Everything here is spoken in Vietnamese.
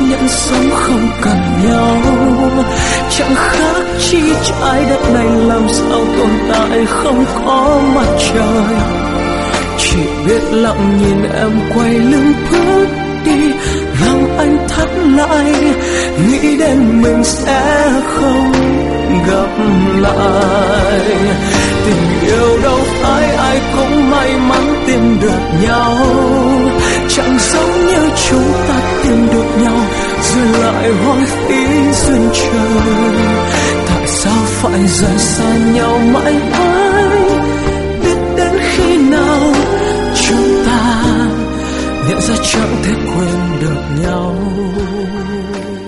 nhận sống không cần nhau. Chẳng khác chi trái đất này làm sao tồn tại không có mặt trời. Chỉ biết lặng nhìn em quay lưng bước đi, lòng anh thắt lại, nghĩ đến mình sẽ không gặp lại. Tình yêu đâu phải ai cũng may mắn tìm được nhau, chẳng giống như chúng ta tìm được nhau rồi lại hoang phí duyên trời. Tại sao phải rời xa nhau mãi mãi, biết đến khi nào chúng ta nhận ra chẳng thể quên được nhau.